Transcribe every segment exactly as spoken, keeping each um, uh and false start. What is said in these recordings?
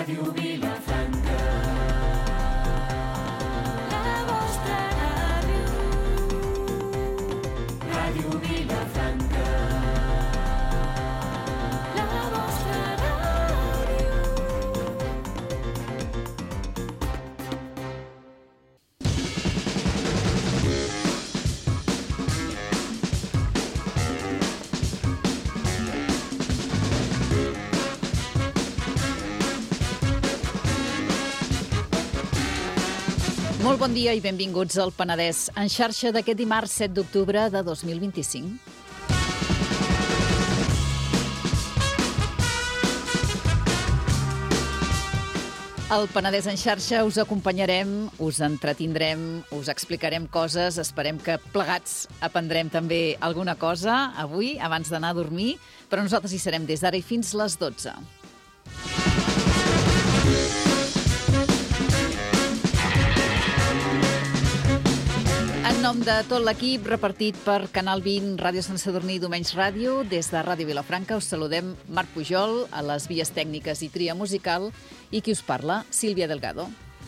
Ràdio Vilafranca. La vostra ràdio. Ràdio Vilafranca. La vostra ràdio. Molt bon dia i benvinguts al Penedès en xarxa d'aquest dimarts set d'octubre de dos mil vint-i-cinc. Al Penedès en xarxa us acompanyarem, us entretindrem, us explicarem coses, esperem que plegats aprendrem també alguna cosa avui, abans d'anar a dormir, però nosaltres hi serem des d'ara i fins les dotze. En nom de tot l'equip, repartit per Canal vint, Ràdio Sant Sadurní i Domenys Ràdio, des de Ràdio Vilafranca us saludem Marc Pujol, a les vies tècniques i tria musical, i qui us parla, Sílvia Delgado.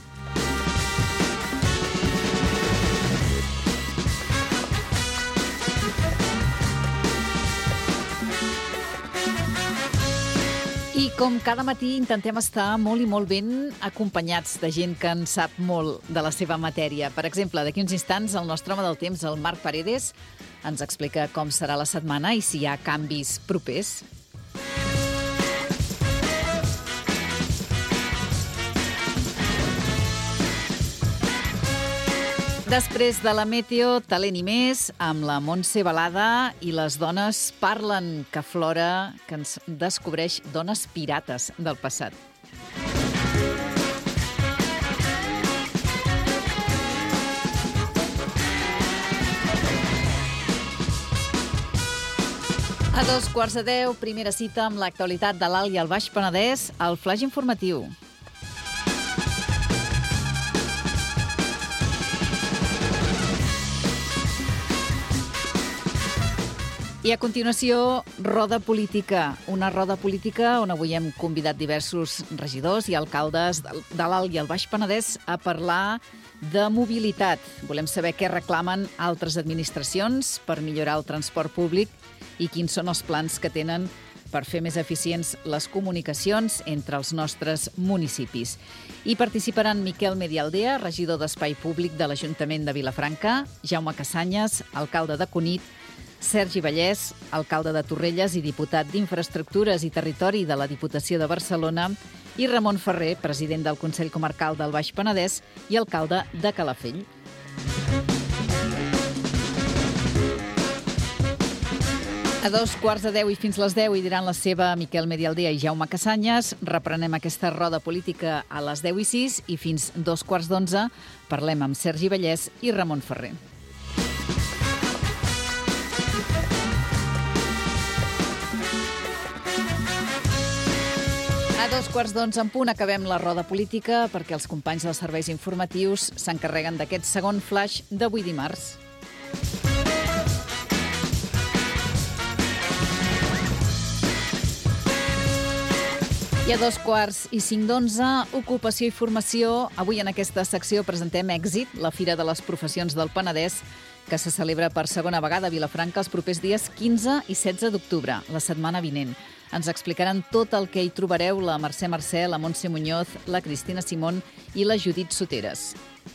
I com cada matí intentem estar molt i molt ben acompanyats de gent que en sap molt de la seva matèria. Per exemple, d'aquí uns instants el nostre home del temps, el Marc Paredes, ens explica com serà la setmana i si hi ha canvis propers. Després de la meteo, talent i més, amb la Montse Balada i les dones parlen, que Flora que ens descobreix dones pirates del passat. A dos quarts de deu, primera cita amb l'actualitat de l'Alt i el Baix Penedès, el flaix informatiu. I a continuació, roda política. Una roda política on avui hem convidat diversos regidors i alcaldes de l'Alt i el Baix Penedès a parlar de mobilitat. Volem saber què reclamen altres administracions per millorar el transport públic i quins són els plans que tenen per fer més eficients les comunicacions entre els nostres municipis. Hi participaran Miquel Medialdea, regidor d'Espai Públic de l'Ajuntament de Vilafranca, Jaume Casanyes, alcalde de Cunit, Sergi Vallès, alcalde de Torrelles i diputat d'Infraestructures i Territori de la Diputació de Barcelona, i Ramon Ferrer, president del Consell Comarcal del Baix Penedès i alcalde de Calafell. A dos quarts de deu i fins les deu hi diran la seva Miquel Medialdea i Jaume Casanyes. Reprenem aquesta roda política a les deu i sis i fins dos quarts d'onze parlem amb Sergi Vallès i Ramon Ferrer. A dos quarts d'onze en punt acabem la roda política perquè els companys dels serveis informatius s'encarreguen d'aquest segon flaix d'avui dimarts. I a dos quarts i cinc d'onze, ocupació i formació. Avui en aquesta secció presentem Èxit, la Fira de les Professions del Penedès, que se celebra per segona vegada a Vilafranca els propers dies quinze i setze d'octubre, la setmana vinent. Ens explicaran tot el que hi trobareu la Mercè Mercè, la Montse Muñoz, la Cristina Simón i la Judit Soteres.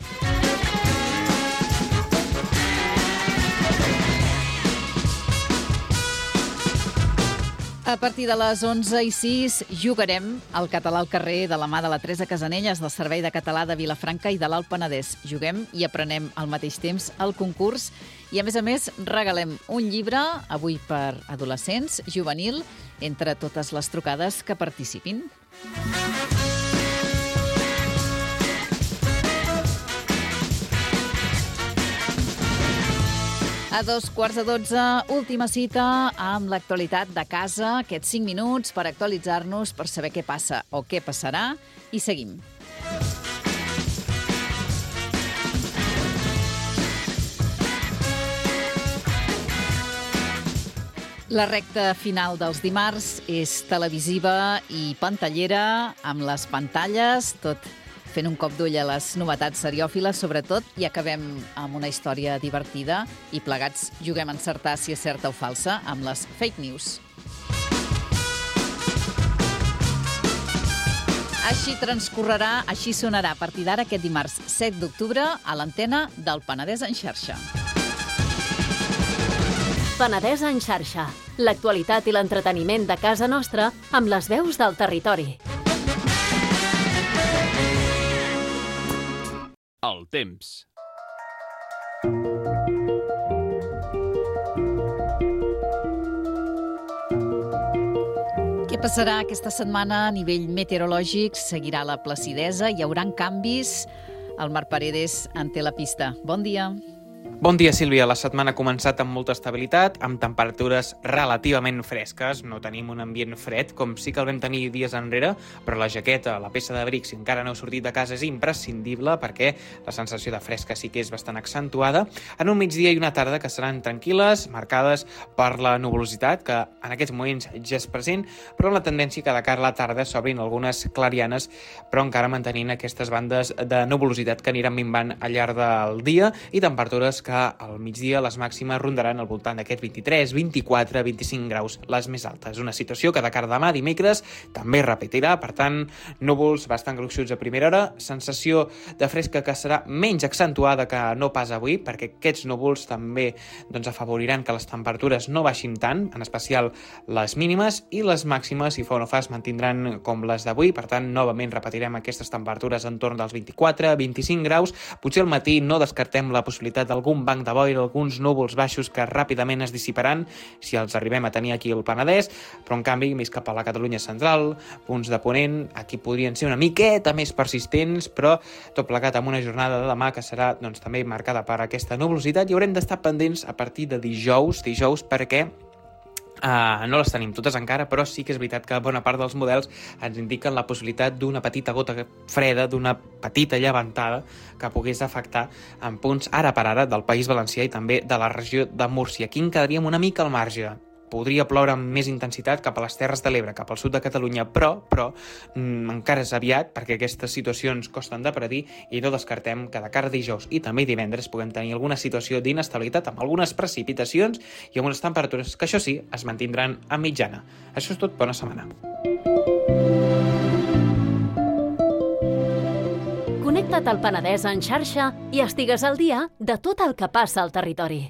A partir de les onze i sis jugarem al català al carrer de la mà de la Teresa Casanelles del Servei de Català de Vilafranca i de l'Alt Penedès. Juguem i aprenem al mateix temps el concurs i, a més a més, regalem un llibre, avui per adolescents, juvenil, entre totes les trucades que participin. A dos quarts de dotze, última cita amb l'actualitat de casa, aquests cinc minuts per actualitzar-nos, per saber què passa o què passarà, i seguim. La recta final dels dimarts és televisiva i pantallera, amb les pantalles, tot fent un cop d'ull a les novetats seriòfiles, sobretot, i acabem amb una història divertida i plegats juguem a encertar si és certa o falsa amb les fake news. Així transcorrerà, així sonarà a partir d'ara aquest dimarts set d'octubre a l'antena del Penedès en xarxa. Penedès en xarxa. L'actualitat i l'entreteniment de casa nostra amb les veus del territori. El temps. Què passarà aquesta setmana a nivell meteorològic? Seguirà la placidesa, hi haurà canvis. El Marc Paredes en té la pista. Bon dia. Bon dia, Sílvia. La setmana ha començat amb molta estabilitat, amb temperatures relativament fresques. No tenim un ambient fred, com sí que el vam tenir dies enrere, però la jaqueta, la peça d'abric, si encara no heu sortit de casa, és imprescindible perquè la sensació de fresca sí que és bastant accentuada. En un migdia i una tarda que seran tranquil·les, marcades per la nuvolositat, que en aquests moments ja és present, però la tendència que de cara a la tarda s'obrin algunes clarianes, però encara mantenint aquestes bandes de nuvolositat que aniran minvant al llarg del dia i temperatures que que al migdia les màximes rondaran al voltant d'aquests vint-i-tres, vint-i-quatre, vint-i-cinc graus, les més altes. Una situació que de cara a demà, dimecres, també repetirà, per tant, núvols bastant gruixuts a primera hora, sensació de fresca que serà menys accentuada que no pas avui, perquè aquests núvols també doncs, afavoriran que les temperatures no baixin tant, en especial les mínimes, i les màximes, si fa o no fa, es mantindran com les d'avui, per tant, novament repetirem aquestes temperatures entorn dels vint-i-quatre, vint-i-cinc graus, potser al matí no descartem la possibilitat d'algun banc de boira, alguns núvols baixos que ràpidament es dissiparan si els arribem a tenir aquí al Penedès, però en canvi, més cap a la Catalunya central, punts de ponent, aquí podrien ser una miqueta més persistents, però tot plegat amb una jornada de demà que serà doncs, també marcada per aquesta nuvolositat i haurem d'estar pendents a partir de dijous, dijous perquè Uh, no les tenim totes encara, però sí que és veritat que bona part dels models ens indiquen la possibilitat d'una petita gota freda, d'una petita llevantada que pogués afectar en punts ara per ara del País Valencià i també de la regió de Múrcia. Aquí en quedaríem una mica al marge. Podria ploure amb més intensitat cap a les Terres de l'Ebre, cap al sud de Catalunya, però, però mm, encara és aviat perquè aquestes situacions costen de predir i no descartem que de cara a dijous i també divendres puguem tenir alguna situació d'inestabilitat amb algunes precipitacions i amb unes temperatures que, això sí, es mantindran a mitjana. Això és tot, bona setmana. Connecta't al Penedès en xarxa i estigues al dia de tot el que passa al territori.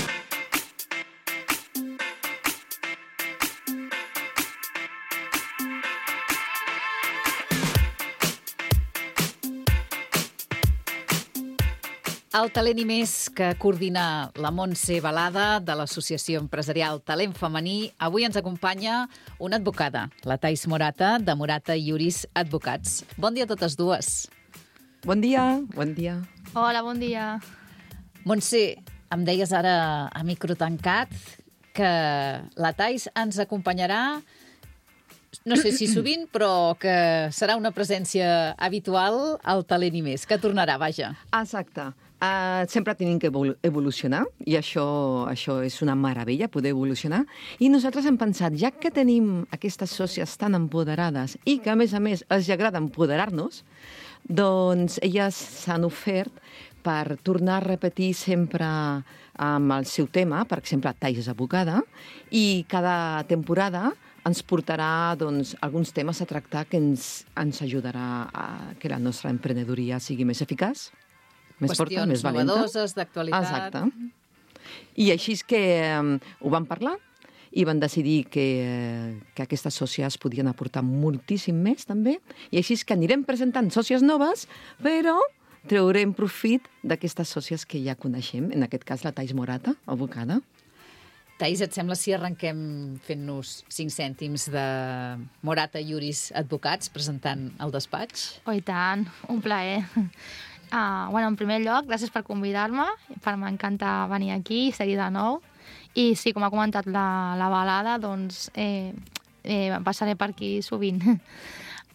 El Talent i Més, que coordina la Montse Balada de l'Associació Empresarial Talent Femení, avui ens acompanya una advocada, la Thais Morata, de Morata i Juris Advocats. Bon dia a totes dues. Bon dia, bon dia. Hola, bon dia. Montse, em deies ara a micro tancat que la Thais ens acompanyarà, no sé si sovint, però que serà una presència habitual al Talent i Més, que tornarà, vaja. Exacte. Uh, sempre tenim que evolucionar i això, això és una meravella, poder evolucionar. I nosaltres hem pensat, ja que tenim aquestes sòcies tan empoderades i que, a més a més, els agrada empoderar-nos, doncs elles s'han ofert per tornar a repetir sempre amb el seu tema. Per exemple, Thais és advocada i cada temporada ens portarà doncs, alguns temes a tractar que ens, ens ajudarà a que la nostra emprenedoria sigui més eficaç, més forta, més valenta. Qüestions novedoses, d'actualitat. Exacte. I així és que um, ho vam parlar i van decidir que, que aquestes sòcies podien aportar moltíssim més, també. I així és que anirem presentant sòcies noves, però traurem profit d'aquestes sòcies que ja coneixem, en aquest cas la Thais Morata, advocada. Thais, et sembla si arrenquem fent-nos cinc cèntims de Morata i Juris Advocats presentant el despatx? Oh, i tant, un plaer. Uh, bueno, en primer lloc, gràcies per convidar-me, per m'encanta venir aquí i seguir de nou. I sí, com ha comentat la, la Balada, doncs eh, eh, passaré per aquí sovint.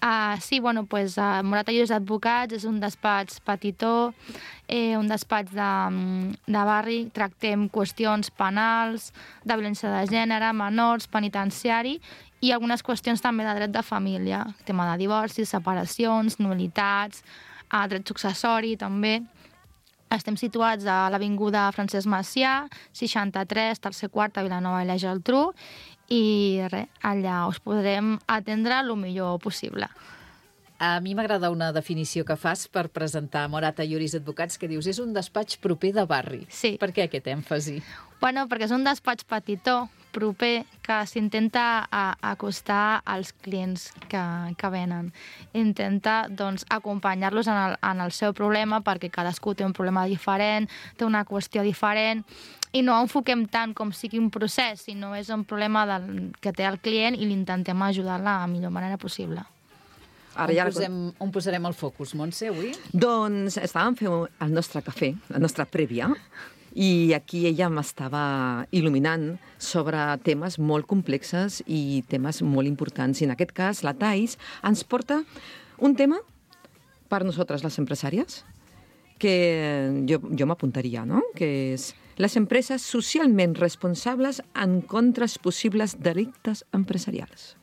Uh, sí, bueno, pues, uh, Morat i Lluís Advocats és un despatx petitó, eh, un despatx de, de barri, tractem qüestions penals, de violència de gènere, menors, penitenciari i algunes qüestions també de dret de família, tema de divorcis, separacions, nul·litats, uh, dret successori també. Estem situats a l'Avinguda Francesc Macià, seixanta-tres, tercer quart, a Vilanova i la Geltrú, i res, allà us podrem atendre el millor possible. A mi m'agrada una definició que fas per presentar Morat i Lluís Advocats, que dius és un despatx proper de barri. Sí. Per què aquest èmfasi? Bueno, perquè és un despatx petitó, proper, que s'intenta a- acostar als clients que, que venen. Intenta, doncs, acompanyar-los en el, en el seu problema, perquè cadascú té un problema diferent, té una qüestió diferent, i no enfoquem tant com sigui un procés, sinó és un problema del, que té el client i l'intentem ajudar de la millor manera possible. Ara On, ja... posem, on posarem el focus, Montse, avui? Doncs estàvem fent el nostre cafè, la nostra prèvia, i aquí ella m'estava il·luminant sobre temes molt complexes i temes molt importants. I en aquest cas, la Thais ens porta un tema per nosaltres, les empresàries, que jo, jo m'apuntaria, no? Que és les empreses socialment responsables en contra els possibles delictes empresarials.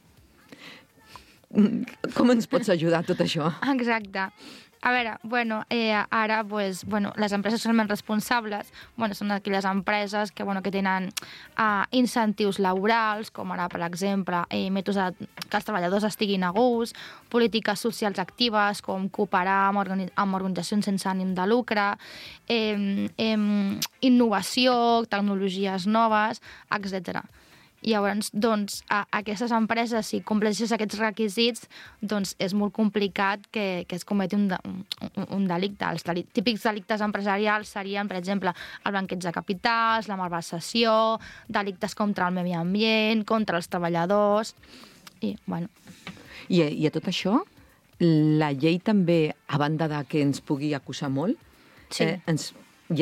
Com ens pots ajudar tot això? Exacte. A veure, bueno, eh, ara, pues, bueno, les empreses socialment responsables bueno, són aquelles empreses que, bueno, que tenen uh, incentius laborals, com ara, per exemple, eh, mètodes de, que els treballadors estiguin a gust, polítiques socials actives, com cooperar amb, organi amb organitzacions sense ànim de lucre, eh, eh, innovació, tecnologies noves, etcètera. Llavors, doncs, a aquestes empreses, si compleixes aquests requisits, doncs és molt complicat que, que es cometi un, de, un, un delicte. Els deli típics delictes empresarials serien, per exemple, el blanqueig de capitals, la malversació, delictes contra el medi ambient, contra els treballadors, i, bueno... I, i a tot això, la llei també, a banda de que ens pugui acusar molt, Sí. eh, ens, hi ha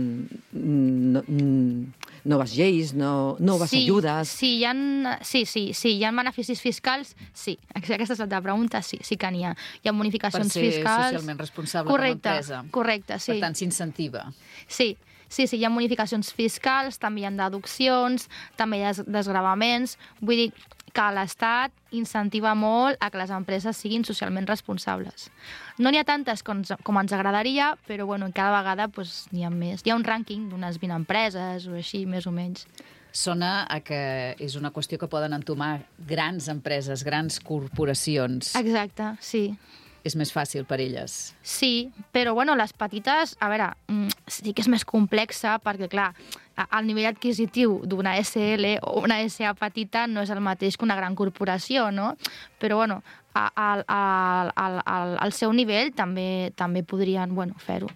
no, noves lleis, no, noves sí, ajudes... Sí, hi ha, sí, sí, sí, hi ha beneficis fiscals, sí. Aquesta és la teva pregunta, sí, sí que n'hi ha. Hi ha bonificacions per ser fiscals... socialment responsable correcte, com a empresa. Correcte, sí. Per tant, s'incentiva. Sí, sí, sí, hi ha bonificacions fiscals, també hi ha deduccions, també hi ha desgravaments. Vull dir que l'Estat incentiva molt a que les empreses siguin socialment responsables. No n'hi ha tantes com, com ens agradaria, però bueno, cada vegada pues, n'hi ha més. Hi ha un rànquing d'unes vint empreses o així, més o menys. Sona a que és una qüestió que poden entomar grans empreses, grans corporacions. Exacte, sí. És més fàcil per elles. Sí, però bueno, les petites, a veure, sí que és més complexa perquè, clar, el nivell adquisitiu d'una S L o una S A petita no és el mateix que una gran corporació, no? Però, bueno, al, al, al, al, al seu nivell també, també podrien, bueno, fer-ho.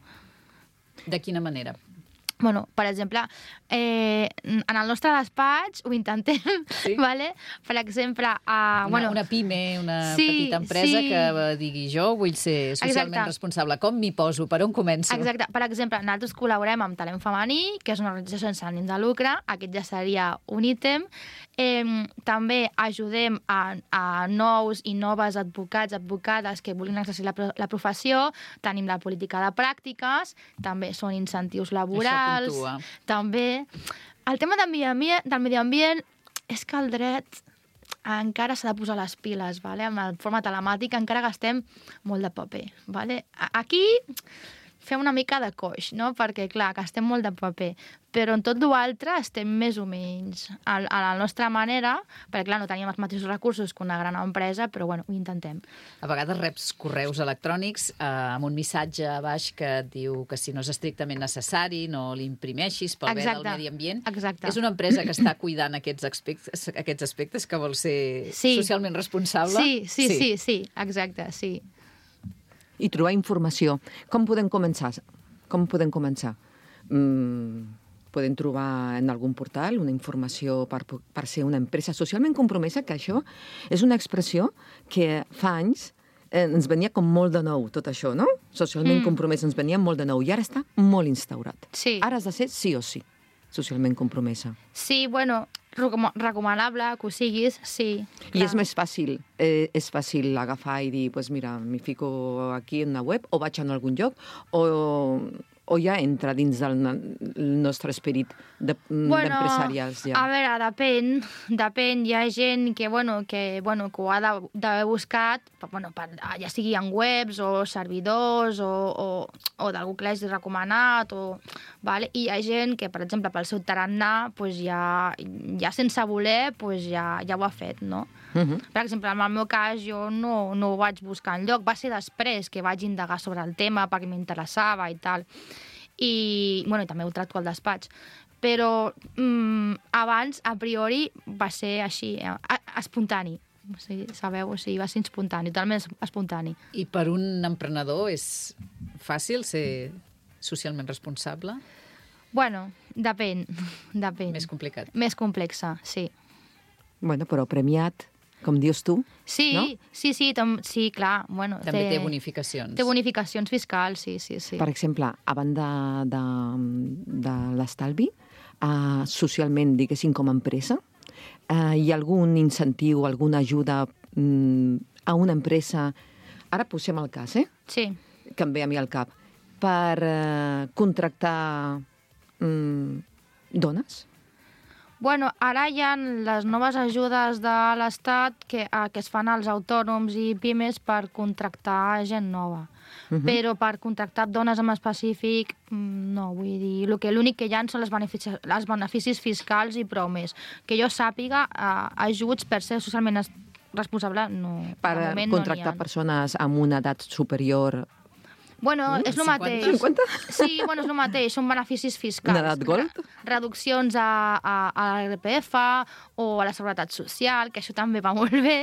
De quina manera? Bueno, per exemple, eh, en el nostre despatx ho intentem, Sí? vale? Per exemple... Uh, Una, bueno, una pime, una sí, petita empresa sí. que digui jo vull ser socialment Exacte. responsable. Com m'hi poso? Per on començo? Exacte. Per exemple, nosaltres col·laborem amb Talent Femení, que és una organització sense ànim de lucre. Aquest ja seria un ítem. Eh, també ajudem a, a nous i noves advocats, advocades que vulguin exercir la, la professió. Tenim la política de pràctiques, també són incentius laborals. Això puntua. També. El tema del medi ambient, del medi ambient és que el dret encara s'ha de posar les piles, vale? Amb la forma telemàtica encara gastem molt de paper. Vale? Aquí fem una mica de coix, no? Perquè, clar, gastem molt de paper, però en tot l'altre estem més o menys a, a la nostra manera, perquè, clar, no teníem els mateixos recursos que una gran empresa, però, bueno, ho intentem. A vegades reps correus electrònics eh, amb un missatge a baix que et diu que si no és estrictament necessari no l'imprimeixis pel bé del medi ambient. Exacte. És una empresa que està cuidant aquests aspectes, aquests aspectes que vol ser Sí. socialment responsable? Sí, sí, sí, sí, sí, exacte, sí. I trobar informació. Com podem començar? Com podem començar? Mm, podem trobar en algun portal una informació per, per ser una empresa socialment compromesa, que això és una expressió que fa anys eh, ens venia com molt de nou, tot això, no? Socialment Mm. compromesa ens venia molt de nou i ara està molt instaurat. Sí. Ara has de ser sí o sí socialment compromesa. Sí, bueno, recom- recomanable que ho siguis, sí. I és més fàcil, eh, és fàcil agafar i dir, pues mira, m'hi fico aquí en una web o vaig a algun lloc o, o ja entra dins del na- el nostre esperit de- d'empresarials. Ja. A veure, depèn, depèn. Hi ha gent que, bueno, que, bueno, que ho ha de- d'haver buscat, per- bueno, per, ja sigui en webs o servidors o, o, o d'algú que l'hagi recomanat, o, vale? I hi ha gent que, per exemple, pel seu tarannà, pues ja, ja sense voler, pues ja, ja ho ha fet, no? Uh -huh. Per exemple, en el meu cas, jo no, no ho vaig buscar enlloc. Va ser després que vaig indagar sobre el tema perquè m'interessava i tal. I, bueno, i també ho tracto al despatx. Però mm, abans, a priori, va ser així, eh, espontani. O sigui, sabeu? O sigui, va ser espontani, totalment espontani. I per un emprenedor és fàcil ser socialment responsable? Bueno, depèn, depèn. Més complicat. Més complexa, sí. Bueno, però premiat, com dius tu, Sí, no? sí, sí, tam sí, clar. Bueno, També té bonificacions. Té bonificacions fiscals, sí, sí, sí. Per exemple, a banda de, de l'estalvi, uh, socialment, diguéssim, com a empresa, uh, hi ha algun incentiu, alguna ajuda um, a una empresa, ara posem el cas, eh? Sí. que em ve a mi al cap, per uh, contractar um, dones? Bueno, ara hi ha les noves ajudes de l'Estat que, eh, que es fan als autònoms i pimes per contractar gent nova. Uh -huh. Però per contractar dones en específic, mm, no, vull dir, lo que l'únic que hi ha són els beneficis, els beneficis fiscals i prou més. Que jo sàpiga, eh, ajuts per ser socialment es- responsable, no. Per de moment contractar no n'hi ha. persones amb una edat superior. Bueno, Uh, és el cinquanta? mateix. cinquanta? Sí, bueno, és el mateix, són beneficis fiscals. Una edat gold? Re- Reduccions a, a, a l'R P F o a la Seguretat Social, que això també va molt bé,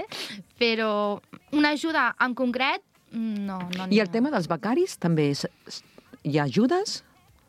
però una ajuda en concret, no, no n'hi I ha. el tema dels becaris també és, hi ha ajudes?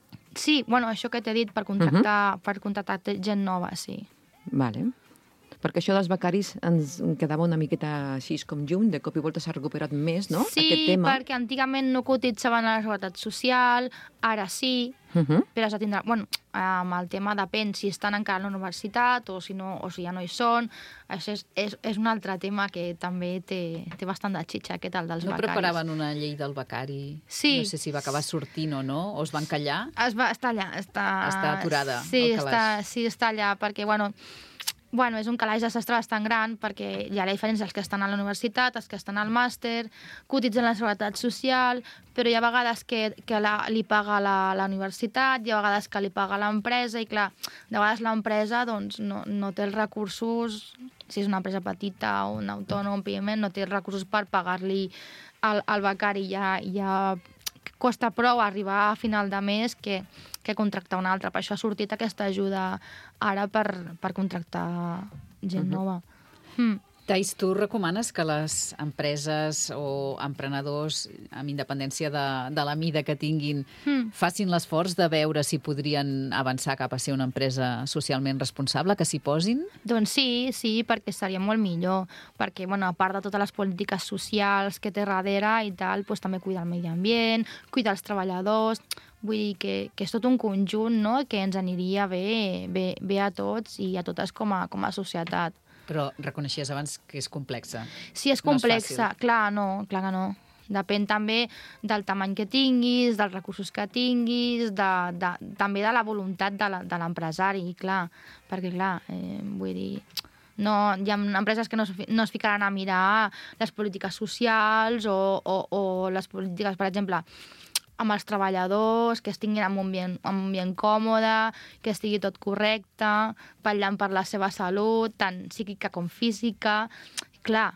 Sí, bueno, això que t'he dit, per contractar, uh -huh. per contractar gent nova, sí. Vale. Perquè això dels becaris ens quedava una miqueta així com lluny, de cop i volta s'ha recuperat més, no? Sí, Aquest tema. perquè antigament no cotitzaven a la Seguretat Social, ara sí, Uh -huh. però has de tindre... Bueno, amb el tema depèn si estan encara a la universitat o si, no, o si ja no hi són. Això és, és, és un altre tema que també té, té bastant de xitxa, aquest, el dels No becaris. preparaven una llei del becari? Sí. No sé si va acabar sortint o no, o es van callar? Es va, està allà. Està, Està aturada, sí, al calaix. està, sí, està allà, perquè, bueno, bueno, és un calaix de sastre bastant gran perquè hi ha la diferència dels que estan a la universitat, els que estan al màster, cotitzen la Seguretat Social, però hi ha vegades que, que la, li paga la, la universitat, hi ha vegades que li paga l'empresa, i clar, de vegades l'empresa doncs, no, no té els recursos, si és una empresa petita o un autònom, òbviament, no té els recursos per pagar-li al, al becari. Ja, ja costa prou arribar a final de mes que, que contractar un altre. Per això ha sortit aquesta ajuda ara per, per contractar gent uh -huh. nova. Mm. Thais, tu recomanes que les empreses o emprenedors, amb independència de, de la mida que tinguin, Mm. facin l'esforç de veure si podrien avançar cap a ser una empresa socialment responsable, que s'hi posin? Doncs sí, sí, perquè seria molt millor. Perquè, bueno, a part de totes les polítiques socials que té darrere i tal, doncs també cuidar el medi ambient, cuidar els treballadors. Vull dir que, que és tot un conjunt, no?, que ens aniria bé, bé, bé a tots i a totes com a, com a societat. Però reconeixies abans que és complexa. Sí, és No és complexa, fàcil. clar, no, clar que no. Depèn també del tamany que tinguis, dels recursos que tinguis, de, de, també de la voluntat de la- de l'empresari, clar. Perquè, clar, eh, vull dir... No, hi ha empreses que no es, fi- no es ficaran a mirar les polítiques socials o, o, o les polítiques, per exemple, amb els treballadors, que estiguin en un ambient, en un ambient còmode, que estigui tot correcte, vetllant per la seva salut, tant psíquica com física. Clar,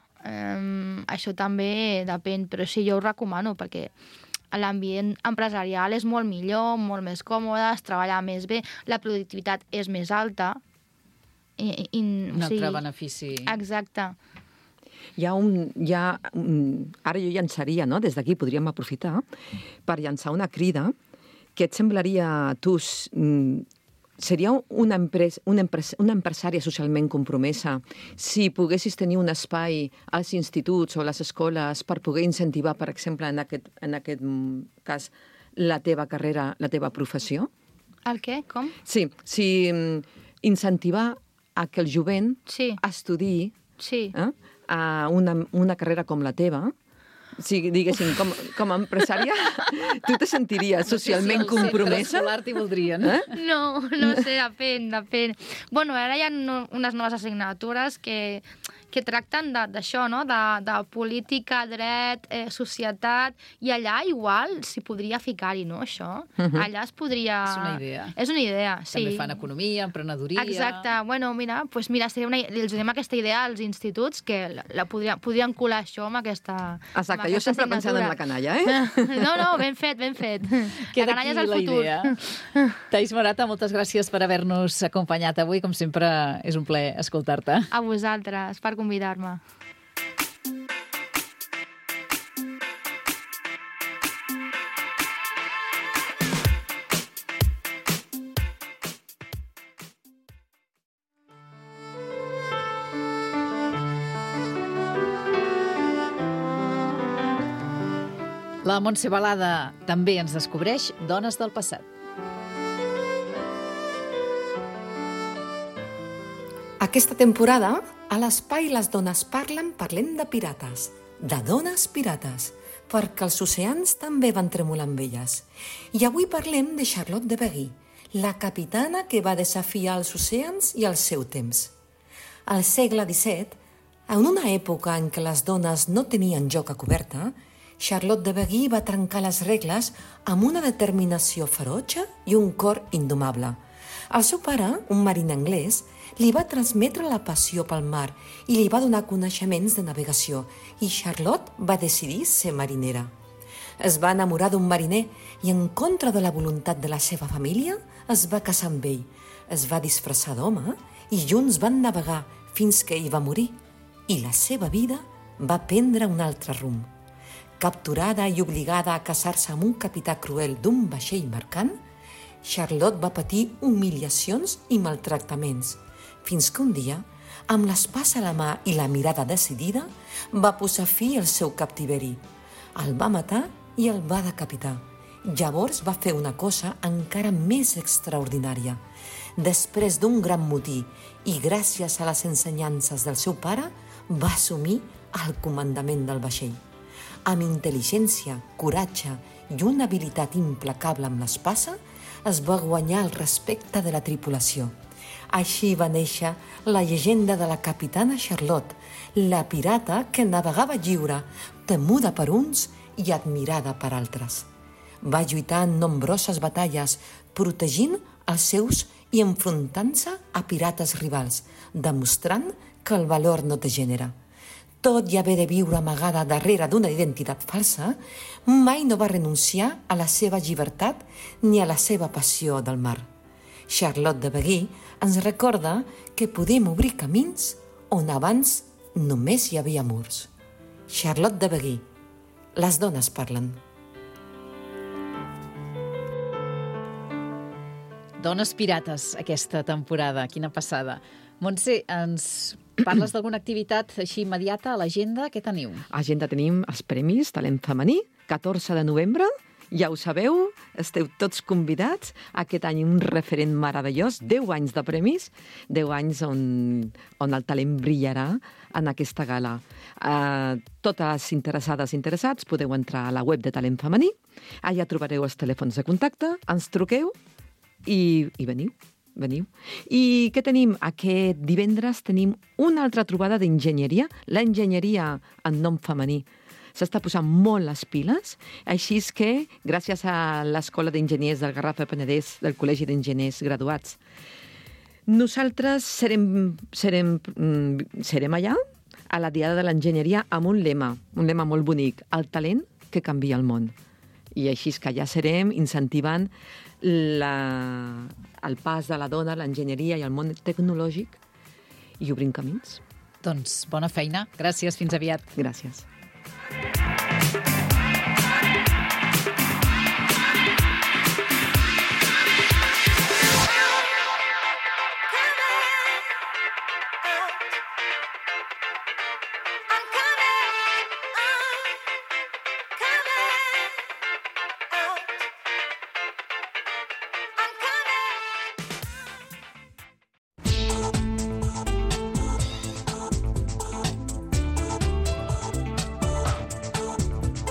eh, això també depèn, però sí, jo ho recomano, perquè l'ambient empresarial és molt millor, molt més còmode, es treballa més bé, la productivitat és més alta. I, i, Un o sigui, altre benefici. Exacte. Hi ha un... Hi ha, un ara jo llançaria, no? Des d'aquí podríem aprofitar per llançar una crida que et semblaria a tu... mm, seria una, empresa, una, empresa, una empresària socialment compromesa si poguessis tenir un espai als instituts o a les escoles per poder incentivar, per exemple, en aquest, en aquest mm, cas, la teva carrera, la teva professió? El què? Com? Sí, si mm, incentivar a que el jovent Sí, estudi sí. eh, a una, una carrera com la teva. Si diguéssim, com, com a empresària, tu te sentiries socialment compromesa? Escolar t'hi voldrien. Eh? No, no sé, depèn, depèn. Bueno, ara hi ha no, unes noves assignatures que, que tracten de- d'això, no? De, de política, dret, eh, societat, i allà igual s'hi podria ficar-hi, no, això? Allà es podria... És una idea. És una idea, sí. També fan economia, emprenedoria... Exacte. Bueno, mira, pues mira, seria una... els donem aquesta idea als instituts que la, la podrien, podrien colar això amb aquesta Exacte, amb jo aquesta sempre pensant en la assignatura. canalla, eh? No, no, ben fet, ben fet. Queda la canalla aquí és el la futur. idea. Thais Morata, moltes gràcies per haver-nos acompanyat avui. Com sempre, és un plaer escoltar-te. A vosaltres, per convidar-me. La Montse Balada també ens descobreix dones del passat. Aquesta temporada, a l'Espai Les Dones Parlen, parlem de pirates, de dones pirates, perquè els oceans també van tremolar amb elles. I avui parlem de Charlotte de Berry, la capitana que va desafiar els oceans i el seu temps. Al segle disset, en una època en què les dones no tenien joc a coberta, Charlotte de Berry va trencar les regles amb una determinació ferotge i un cor indomable. El seu pare, un mariner anglès, li va transmetre la passió pel mar i li va donar coneixements de navegació, i Charlotte va decidir ser marinera. Es va enamorar d'un mariner i, en contra de la voluntat de la seva família, es va casar amb ell. Es va disfressar d'home i junts van navegar fins que ell va morir, i la seva vida va prendre un altre rumb. Capturada i obligada a casar-se amb un capità cruel d'un vaixell mercant, Charlotte va patir humiliacions i maltractaments, fins que un dia, amb l'espasa a la mà i la mirada decidida, va posar fi al seu captiveri. El va matar i el va decapitar. Llavors va fer una cosa encara més extraordinària. Després d'un gran motí i gràcies a les ensenyances del seu pare, va assumir el comandament del vaixell. Amb intel·ligència, coratge i una habilitat implacable amb l'espasa, es va guanyar el respecte de la tripulació. Així va néixer la llegenda de la capitana Charlotte, la pirata que navegava lliure, temuda per uns i admirada per altres. Va lluitar en nombroses batalles, protegint els seus i enfrontant-se a pirates rivals, demostrant que el valor no té gènere. Tot i haver de viure amagada darrere d'una identitat falsa, mai no va renunciar a la seva llibertat ni a la seva passió del mar. Charlotte de Berry ens recorda que podem obrir camins on abans només hi havia murs. Charlotte de Berry, les dones parlen. Dones pirates, aquesta temporada. Quina passada. Montse, ens parles d'alguna activitat així immediata a l'agenda? Què teniu? A l'agenda tenim els Premis Talent Femení, catorze de novembre. Ja ho sabeu, esteu tots convidats. Aquest any un referent meravellós, deu anys de premis, deu anys on, on el talent brillarà en aquesta gala. Uh, totes les interessades i interessats podeu entrar a la web de Talent Femení, allà trobareu els telèfons de contacte, ens truqueu i, i veniu. Veniu. I què tenim? Aquest divendres tenim una altra trobada d'enginyeria, l'enginyeria en nom femení. S'està posant molt les piles, així és que, gràcies a l'Escola d'Enginyers del Garraf de Penedès, del Col·legi d'Enginyers Graduats, nosaltres serem, serem, serem allà, a la Diada de l'Enginyeria, amb un lema, un lema molt bonic, el talent que canvia el món. I així és que allà serem incentivant la, el pas de la dona, l'enginyeria i el món tecnològic i obrint camins. Doncs bona feina. Gràcies. Fins aviat. Gràcies.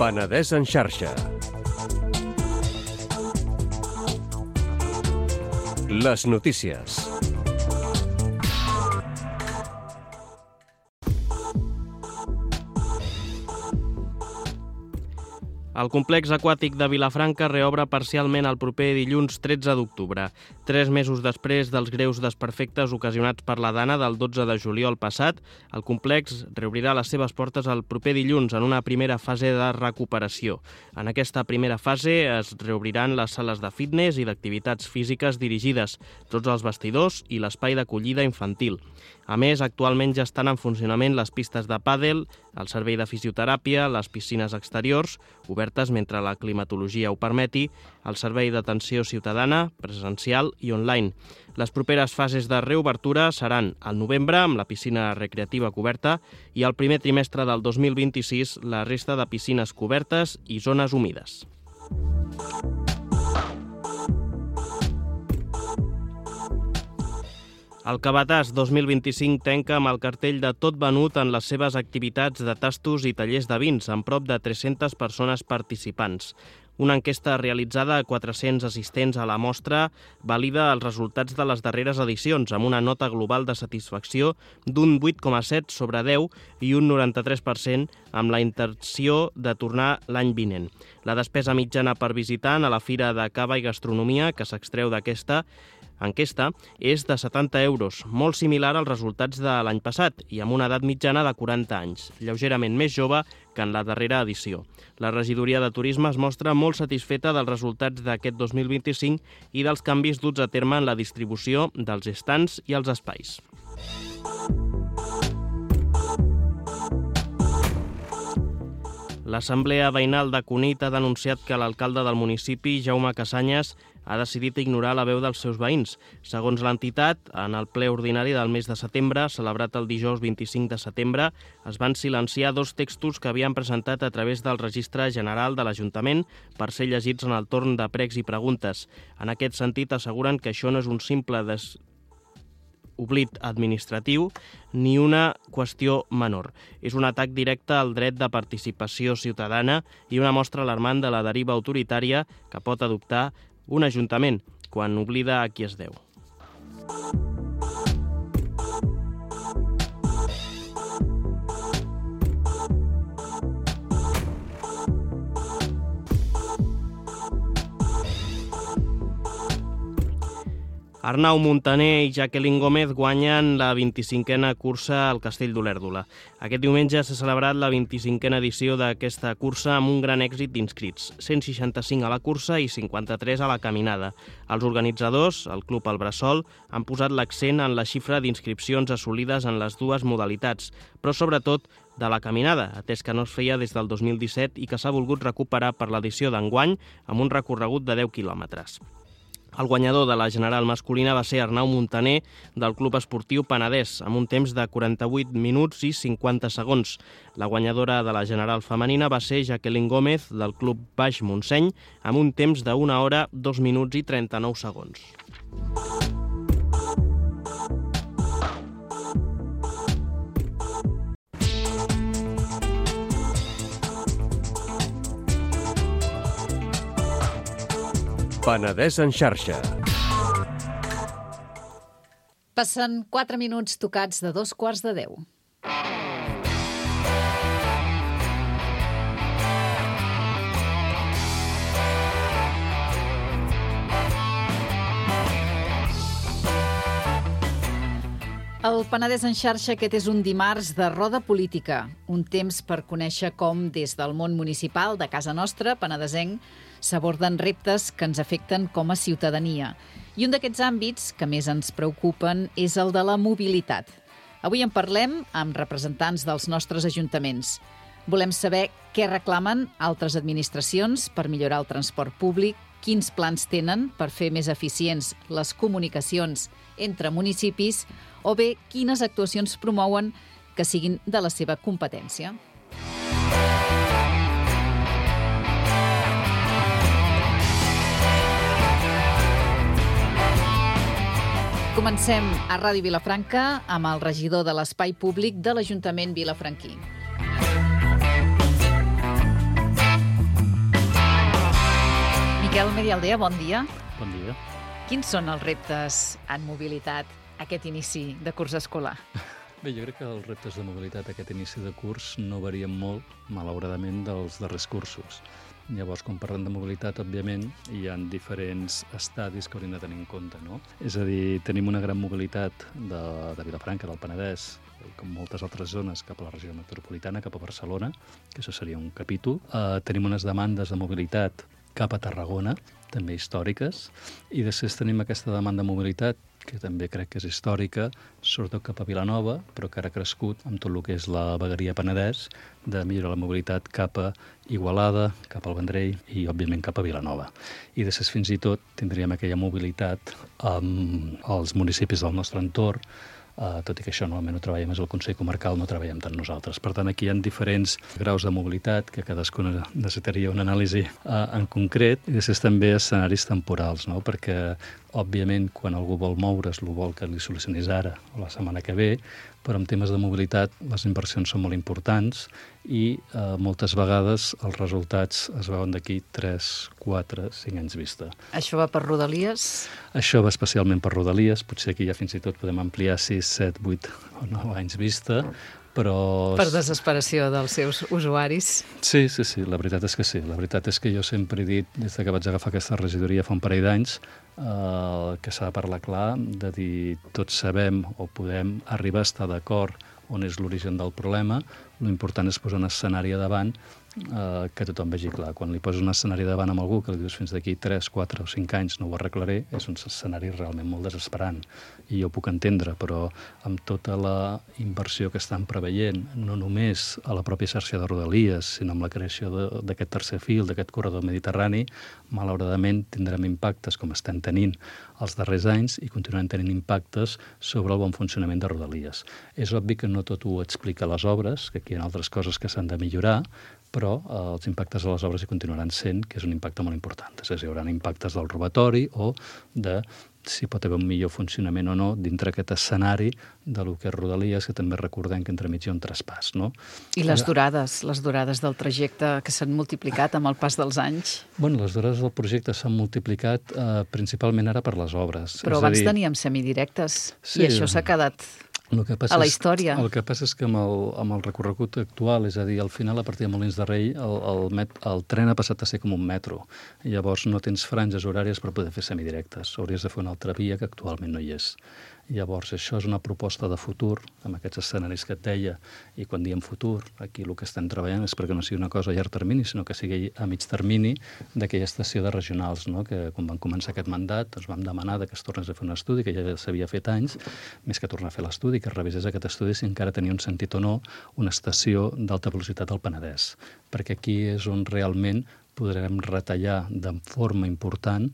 Penedès en xarxa. Les notícies. El complex aquàtic de Vilafranca reobre parcialment el proper dilluns tretze d'octubre. Tres mesos després dels greus desperfectes ocasionats per la dana del dotze de juliol passat, el complex reobrirà les seves portes el proper dilluns en una primera fase de recuperació. En aquesta primera fase es reobriran les sales de fitness i d'activitats físiques dirigides, tots els vestidors i l'espai d'acollida infantil. A més, actualment ja estan en funcionament les pistes de pàdel, el servei de fisioteràpia, les piscines exteriors, obertes mentre la climatologia ho permeti, el servei d'atenció ciutadana, presencial i online. Les properes fases de reobertura seran al novembre, amb la piscina recreativa coberta, i al primer trimestre del dos mil vint-i-sis, la resta de piscines cobertes i zones humides. El Cabatàs dos mil vint-i-cinc tanca amb el cartell de tot venut en les seves activitats de tastos i tallers de vins, amb prop de tres-centes persones participants. Una enquesta realitzada a quatre-cents assistents a la mostra valida els resultats de les darreres edicions, amb una nota global de satisfacció d'un vuit coma set sobre deu i un noranta-tres per cent amb la intenció de tornar l'any vinent. La despesa mitjana per visitant a la Fira de Cava i Gastronomia, que s'extreu d'aquesta enquesta, és de setanta euros, molt similar als resultats de l'any passat i amb una edat mitjana de quaranta anys, lleugerament més jove que en la darrera edició. La regidoria de Turisme es mostra molt satisfeta dels resultats d'aquest dos mil vint-i-cinc i dels canvis duts a terme en la distribució dels estants i els espais. L'Assemblea Veïnal de Cunit ha denunciat que l'alcalde del municipi, Jaume Casanyes, ha decidit ignorar la veu dels seus veïns. Segons l'entitat, en el ple ordinari del mes de setembre, celebrat el dijous vint-i-cinc de setembre, es van silenciar dos textos que havien presentat a través del Registre General de l'Ajuntament per ser llegits en el torn de pregs i preguntes. En aquest sentit, asseguren que això no és un simple des... oblit administratiu ni una qüestió menor. És un atac directe al dret de participació ciutadana i una mostra alarmant de la deriva autoritària que pot adoptar un ajuntament quan oblida a qui es deu. Arnau Montaner i Jacqueline Gómez guanyen la vint-i-cinquena cursa al Castell d'Olèrdola. Aquest diumenge s'ha celebrat la vint-i-cinquena edició d'aquesta cursa amb un gran èxit d'inscrits, cent seixanta-cinc a la cursa i cinquanta-tres a la caminada. Els organitzadors, el Club El Bressol, han posat l'accent en la xifra d'inscripcions assolides en les dues modalitats, però sobretot de la caminada, atès que no es feia des del dos mil disset i que s'ha volgut recuperar per l'edició d'enguany amb un recorregut de deu quilòmetres. El guanyador de la general masculina va ser Arnau Montaner del Club Esportiu Penedès, amb un temps de quaranta-vuit minuts i cinquanta segons. La guanyadora de la general femenina va ser Jacqueline Gómez del Club Baix Montseny, amb un temps d'una hora, dos minuts i trenta-nou segons. Penedès en xarxa. Passen quatre minuts tocats de dos quarts de deu. El Penedès en xarxa, aquest és un dimarts de roda política, un temps per conèixer com, des del món municipal de casa nostra, penedesenc, s'aborden reptes que ens afecten com a ciutadania. I un d'aquests àmbits que més ens preocupen és el de la mobilitat. Avui en parlem amb representants dels nostres ajuntaments. Volem saber què reclamen altres administracions per millorar el transport públic, quins plans tenen per fer més eficients les comunicacions entre municipis o bé quines actuacions promouen que siguin de la seva competència. Comencem a Ràdio Vilafranca amb el regidor de l'Espai Públic de l'Ajuntament vilafranquí. Miquel Medialdea, bon dia. Bon dia. Quins són els reptes en mobilitat aquest inici de curs escolar? Bé, jo crec que els reptes de mobilitat aquest inici de curs no varien molt, malauradament, dels darrers cursos. Llavors, quan parlem de mobilitat, òbviament, hi ha diferents estadis que hauríem de tenir en compte, no? És a dir, tenim una gran mobilitat de, de Vilafranca, del Penedès, com moltes altres zones, cap a la regió metropolitana, cap a Barcelona, que això seria un capítol. Uh, tenim unes demandes de mobilitat cap a Tarragona, també històriques, i després tenim aquesta demanda de mobilitat, que també crec que és històrica, sobretot cap a Vilanova, però que ara ha crescut amb tot el que és la vegueria Penedès, de millorar la mobilitat cap a Igualada, cap al Vendrell i, òbviament, cap a Vilanova. I després, fins i tot, tindríem aquella mobilitat amb els municipis del nostre entorn, Uh, tot i que això normalment ho treballem és el Consell Comarcal, no treballem tant nosaltres. Per tant, aquí hi ha diferents graus de mobilitat que cadascun necessitaria una anàlisi uh, en concret, i després també escenaris temporals, no? Perquè, òbviament, quan algú vol moure's, lo vol que li solucionis ara o la setmana que ve, però en temes de mobilitat les inversions són molt importants i eh, moltes vegades els resultats es veuen d'aquí tres, quatre, cinc anys vista. Això va per Rodalies? Això va especialment per Rodalies, potser aquí ja fins i tot podem ampliar sis, set, vuit o nou anys vista, però... Per desesperació dels seus usuaris. Sí, sí, sí, la veritat és que sí. La veritat és que jo sempre he dit, des que vaig agafar aquesta regidoria fa un parell d'anys, eh, que s'ha de parlar clar, de dir tots sabem o podem arribar a estar d'acord on és l'origen del problema. L'important és posar un escenari davant eh, que tothom vegi clar. Quan li poses un escenari davant amb algú que li dius fins d'aquí tres, quatre o cinc anys no ho arreglaré, és un escenari realment molt desesperant. I jo ho puc entendre, però amb tota la inversió que estan preveient, no només a la pròpia xarxa de Rodalies, sinó amb la creació d'aquest tercer fil, d'aquest corredor mediterrani, malauradament tindrem impactes com estem tenint els darrers anys i continuem tenint impactes sobre el bon funcionament de Rodalies. És obvi que no tot ho explica les obres, que aquí hi ha altres coses que s'han de millorar, però eh, els impactes de les obres hi continuaran sent, que és un impacte molt important. És a dir, hi haurà impactes del robatori o de si pot haver un millor funcionament o no dintre aquest escenari de lo que és Rodalies, que també recordem que entremig hi ha un traspàs, no? I les durades, les durades del trajecte que s'han multiplicat amb el pas dels anys? Bueno, les durades del projecte s'han multiplicat eh, principalment ara per les obres. Però és abans a dir... teníem semidirectes Sí, i això s'ha quedat el que passa a la és, història. El que passa és que amb el, amb el recorregut actual, és a dir, al final, a partir de Molins de Rei, el, el, met, el tren ha passat a ser com un metro. I llavors no tens franges horàries per poder fer semidirectes. Hauries de fer una altra via que actualment no hi és. Llavors, això és una proposta de futur, amb aquests escenaris que et deia, i quan diem futur, aquí el que estem treballant és perquè no sigui una cosa a llarg termini, sinó que sigui a mig termini d'aquella estació de regionals, no? Que quan van començar aquest mandat ens vam demanar que es tornés a fer un estudi, que ja s'havia fet anys, més que tornar a fer l'estudi, que revisés aquest estudi si encara tenia un sentit o no una estació d'alta velocitat al Penedès, perquè aquí és on realment podrem retallar de forma important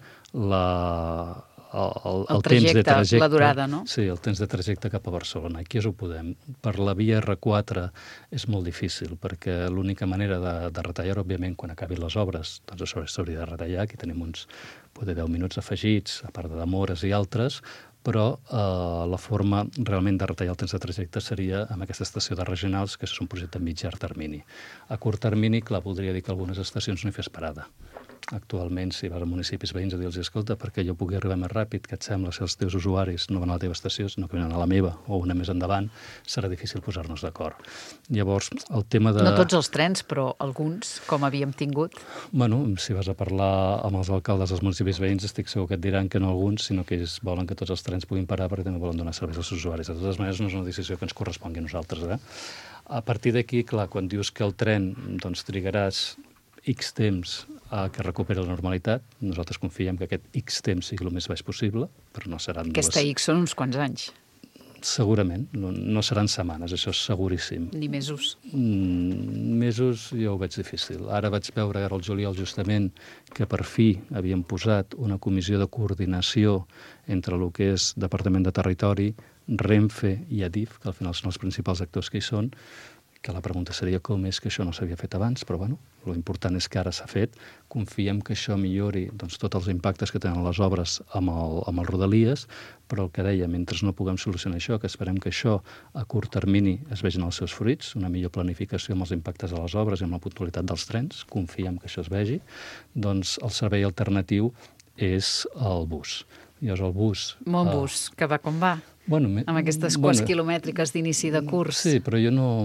la... El, el, el, el trajecte, temps de trajecte, la durada, no? Sí, el temps de trajecte cap a Barcelona. Aquí és ho podem. Per la via erre quatre és molt difícil, perquè l'única manera de, de retallar, òbviament, quan acabin les obres, doncs això s'hauria de retallar. Aquí tenim uns poder deu minuts afegits, a part de demores i altres, però eh, la forma realment de retallar el temps de trajecte seria amb aquesta estació de regionals, que és un projecte a mig llarg termini. A curt termini, clar, voldria dir que algunes estacions no hi fes parada. Actualment, si vas a municipis veïns a dir-los, escolta, perquè jo pugui arribar més ràpid, que et sembla, si els teus usuaris no van a la teva estació, sinó que venen a la meva o una més endavant, serà difícil posar-nos d'acord. Llavors, el tema de... No tots els trens, però alguns, com havíem tingut. Bueno, si vas a parlar amb els alcaldes dels municipis veïns, estic segur que et diran que no alguns, sinó que ells volen que tots els trens puguin parar perquè també volen donar serveis als usuaris. De totes maneres, no és una decisió que ens correspongui a nosaltres, eh? A partir d'aquí, clar, quan dius que el tren doncs, trigaràs X temps a que recuperi la normalitat, nosaltres confiem que aquest X temps sigui el més baix possible, però no seran Aquesta dues... X són uns quants anys. Segurament, no, no seran setmanes, això és seguríssim. Ni mesos. Mm, mesos jo ho veig difícil. Ara vaig veure ara al juliol justament que per fi havien posat una comissió de coordinació entre el que és Departament de Territori, Renfe i Adif, que al final són els principals actors que hi són, que la pregunta seria com és que això no s'havia fet abans, però bueno, l'important és que ara s'ha fet. Confiem que això millori doncs, tots els impactes que tenen les obres amb el, amb el Rodalies, però el que deia, mentre no puguem solucionar això, que esperem que això a curt termini es vegin els seus fruits, una millor planificació amb els impactes de les obres i amb la puntualitat dels trens, confiem que això es vegi, doncs el servei alternatiu és el bus. Llavors el bus... Mon bus, que va com va. Bueno, me, amb aquestes bueno, quants quilomètriques d'inici de curs. Sí, però jo no...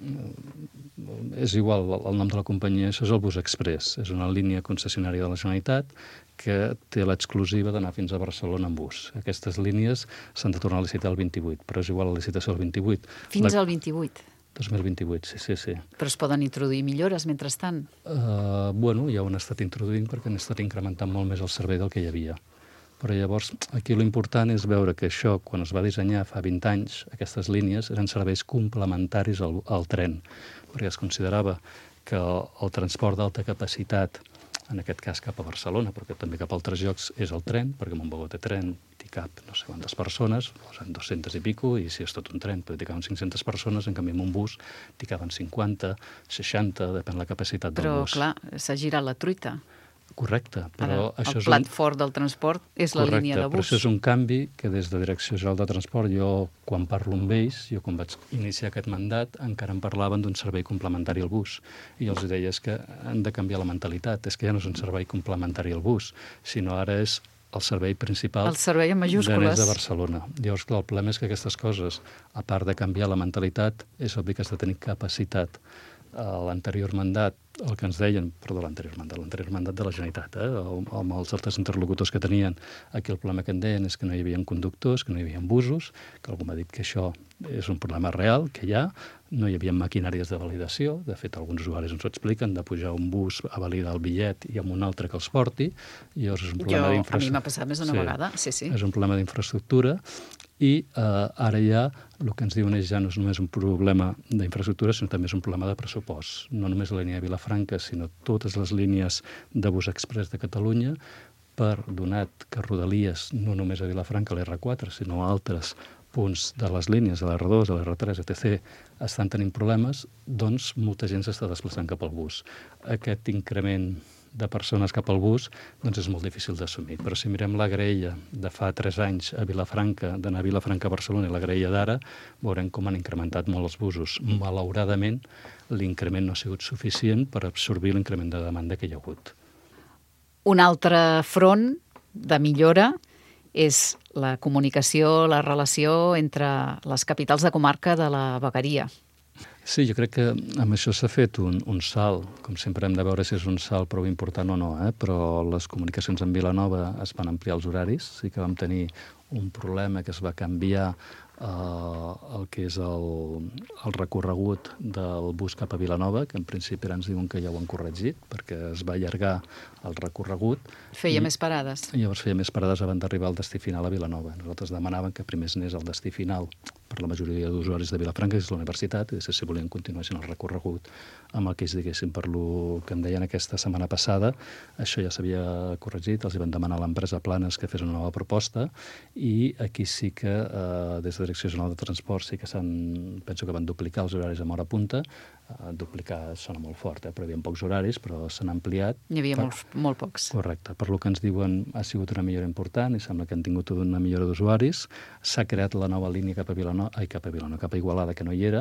És igual, el nom de la companyia, això és el Bus Express. És una línia concessionària de la Generalitat que té l'exclusiva d'anar fins a Barcelona en bus. Aquestes línies s'han de tornar a licitar el vint-i-vuit, però és igual la licitació del vint-i-vuit. Fins la... al vint-i-vuit? dos mil vint-i-vuit, sí, sí, sí. Però es poden introduir millores mentrestant? Uh, bueno, ja ho han estat introduint perquè han estat incrementant molt més el servei del que hi havia. Però llavors, aquí l'important és veure que això, quan es va dissenyar fa vint anys, aquestes línies eren serveis complementaris al, al tren, perquè es considerava que el, el transport d'alta capacitat, en aquest cas cap a Barcelona, però també cap a altres llocs, és el tren, perquè Montbogó té tren, t'hi cap no sé quantes persones, posen dues-centes i pico, i si és tot un tren, però t'hi caben cinc-centes persones, en canvi en un bus t'hi caben cinquanta, seixanta, depèn la capacitat del però, bus. Però, clar, s'ha girat la truita. Correcte, però Ara, això el és plat un... fort del transport és la Correcte, línia de bus. però això és un canvi que des de Direcció General de Transport, jo, quan parlo amb ells, jo quan vaig iniciar aquest mandat, encara em parlaven d'un servei complementari al bus. I jo els deia és que han de canviar la mentalitat, és que ja no és un servei complementari al bus, sinó ara és el servei principal el servei en majúscules. de Neix de Barcelona. Llavors, clar, el problema és que aquestes coses, a part de canviar la mentalitat, és obvi que has de tenir capacitat. A l'anterior mandat, el que ens deien, perdó, l'anterior mandat, l'anterior mandat de la Generalitat, eh, amb els altres interlocutors que tenien, aquí el problema que en deien és que no hi havia conductors, que no hi havia busos, que algú m'ha dit que això és un problema real, que hi ha, no hi havia maquinàries de validació, de fet alguns usuaris ens ho expliquen, de pujar un bus a validar el bitllet i amb un altre que els porti, i llavors és un problema d'infraestructura. A mi m'ha passat més d'una sí, vegada, sí, sí. És un problema d'infraestructura, i eh, ara ja el que ens diuen és ja no és només un problema d'infraestructura, sinó també és un problema de pressupost. No només la línia de Vilafranca, sinó totes les línies de bus express de Catalunya, per donat que Rodalies, no només a Vilafranca, a l'erre quatre, sinó a altres punts de les línies, a l'erre dos, a l'erre tres, etcètera, estan tenint problemes, doncs molta gent s'està desplaçant cap al bus. Aquest increment de persones cap al bus, doncs és molt difícil d'assumir. Però si mirem la graella de fa tres anys a Vilafranca, d'anar a Vilafranca a Barcelona, i la graella d'ara, veurem com han incrementat molt els busos. Malauradament, l'increment no ha sigut suficient per absorbir l'increment de demanda que hi ha hagut. Un altre front de millora és la comunicació, la relació entre les capitals de comarca de la vegueria. Sí, jo crec que amb això s'ha fet un, un salt. Com sempre hem de veure si és un salt prou important o no, eh? Però les comunicacions amb Vilanova es van ampliar els horaris. Sí que vam tenir un problema que es va canviar eh, el que és el, el recorregut del bus cap a Vilanova, que en principi ara ens diuen que ja ho han corregit, perquè es va allargar el recorregut. Feia i, més parades. I llavors feia més parades abans d'arribar al destí final a Vilanova. Nosaltres demanàvem que primer es anés al destí final per la majoria d'usuaris de Vilafranca, que és la universitat, i si volien continuar sent el recorregut amb el que ells diguessin. Per lo que em deien aquesta setmana passada, això ja s'havia corregit, els hi van demanar a l'empresa Planes que fes una nova proposta, i aquí sí que, eh, des de Direcció General de Transport, sí que s'han, penso que van duplicar els horaris amb hora punta. Eh, duplicar sona molt fort, eh, però hi havia pocs horaris, però s'han ampliat. N'hi havia per... molts, molt pocs. Correcte. Per lo que ens diuen, ha sigut una millora important i sembla que han tingut una millora d'usuaris. S'ha creat la nova línia cap a Vilanova, ai, cap a Vilanova, cap a Igualada, que no hi era,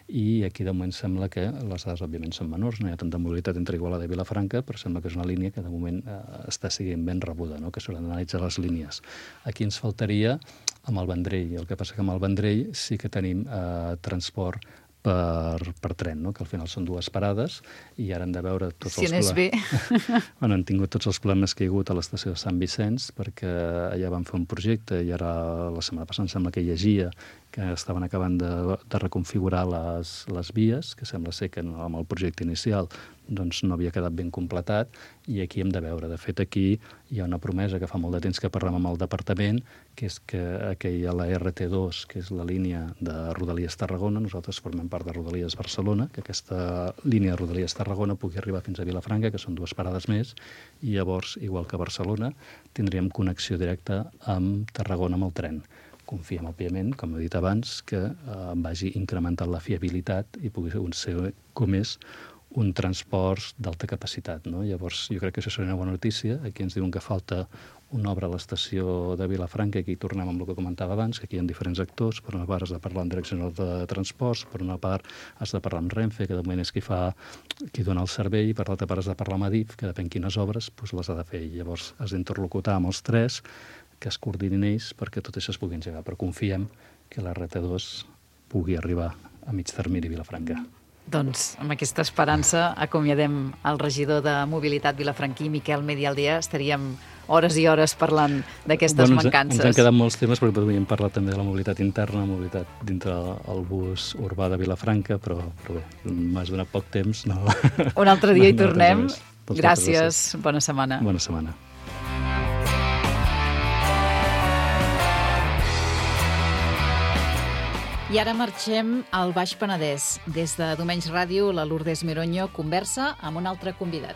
i aquí de moment sembla que les dades òbviament són menors, no hi ha tanta mobilitat entre Igualada i Vilafranca, però sembla que és una línia que de moment eh, està sent ben rebuda, no? Que s'hauran d'analitzar les línies. Aquí ens faltaria amb el Vendrell. El que passa que amb el Vendrell sí que tenim eh, transport per, per tren, no? Que al final són dues parades i ara hem de veure tots si els... Si anés bé. Bueno, han tingut tots els problemes que hi ha hagut a l'estació de Sant Vicenç perquè allà van fer un projecte i ara la setmana passada em sembla que llegia que estaven acabant de, de reconfigurar les, les vies, que sembla ser que amb el projecte inicial doncs no havia quedat ben completat, i aquí hem de veure. De fet, aquí hi ha una promesa que fa molt de temps que parlem amb el departament, que és que aquella, la erre te dos, que és la línia de Rodalies Tarragona, nosaltres formem part de Rodalies Barcelona, que aquesta línia de Rodalies Tarragona pugui arribar fins a Vilafranca, que són dues parades més, i llavors, igual que Barcelona, tindríem connexió directa amb Tarragona amb el tren. confiem, òbviament, com he dit abans, que eh, vagi incrementant la fiabilitat i pugui ser com és un transport d'alta capacitat, no? Llavors, jo crec que això seria una bona notícia. Aquí ens diuen que falta una obra a l'estació de Vilafranca, i aquí tornem amb el que comentava abans, que aquí hi ha diferents actors. Per una part has de parlar amb Direcció General de Transports, per una part has de parlar amb Renfe, que de moment és qui fa, qui dona el servei, i per l'altra part has de parlar amb Adif, que depèn quines obres, doncs les ha de fer. I llavors has d'interlocutar amb els tres, que es coordinin ells perquè tot això es pugui engegar. Però confiem que la R T dos pugui arribar a mig termini a Vilafranca. Doncs amb aquesta esperança acomiadem el regidor de Mobilitat vilafranquí, Miquel Medialdea. Estaríem hores i hores parlant d'aquestes bueno, mancances. Ens han quedat molts temes, perquè podríem parlar també de la mobilitat interna, mobilitat dintre el bus urbà de Vilafranca, però, però bé, m'has donat poc temps. No. Un altre dia no, hi tornem. No, gràcies, bona setmana. Bona setmana. I ara marxem al Baix Penedès. Des de Domenys Ràdio, la Lourdes Mironyo conversa amb un altre convidat.